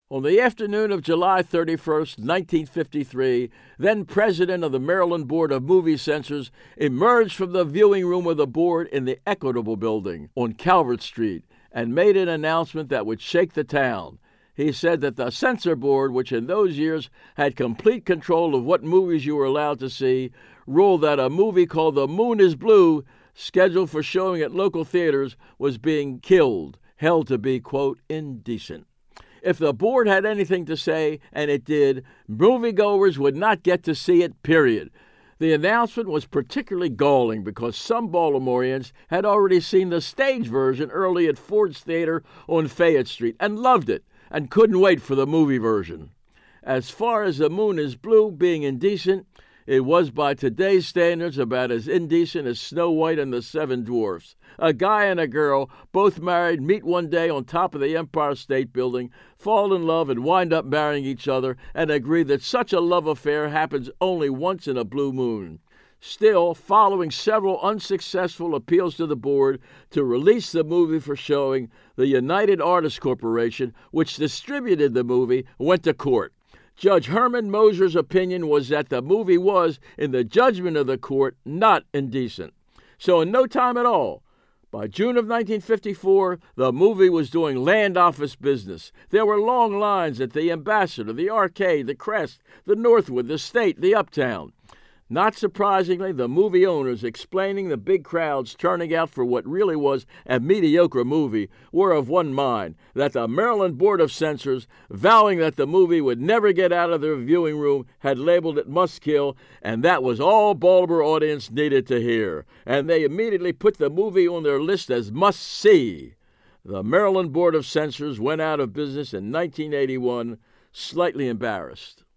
On the afternoon of July 31st, 1953, then president of the Maryland Board of Movie Censors emerged from the viewing room of the board in the Equitable Building on Calvert Street and made an announcement that would shake the town. He said that the censor board, which in those years had complete control of what movies you were allowed to see, ruled that a movie called The Moon is Blue, scheduled for showing at local theaters, was being killed, held to be, quote, indecent. If the board had anything to say, and it did, moviegoers would not get to see it, period. The announcement was particularly galling because some Baltimoreans had already seen the stage version early at Ford's Theater on Fayette Street and loved it and couldn't wait for the movie version. As far as The Moon is Blue being indecent, it was by today's standards about as indecent as Snow White and the Seven Dwarfs. A guy and a girl, both married, meet one day on top of the Empire State Building, fall in love and wind up marrying each other, and agree that such a love affair happens only once in a blue moon. Still, following several unsuccessful appeals to the board to release the movie for showing, the United Artists Corporation, which distributed the movie, went to court. Judge Herman Moser's opinion was that the movie was, in the judgment of the court, not indecent. So in no time at all, by June of 1954, the movie was doing land office business. There were long lines at the Ambassador, the Arcade, the Crest, the Northwood, the State, the Uptown. Not surprisingly, the movie owners, explaining the big crowds turning out for what really was a mediocre movie, were of one mind, that the Maryland Board of Censors, vowing that the movie would never get out of their viewing room, had labeled it Must Kill, and that was all Baltimore audience needed to hear. And they immediately put the movie on their list as Must See. The Maryland Board of Censors went out of business in 1981, slightly embarrassed.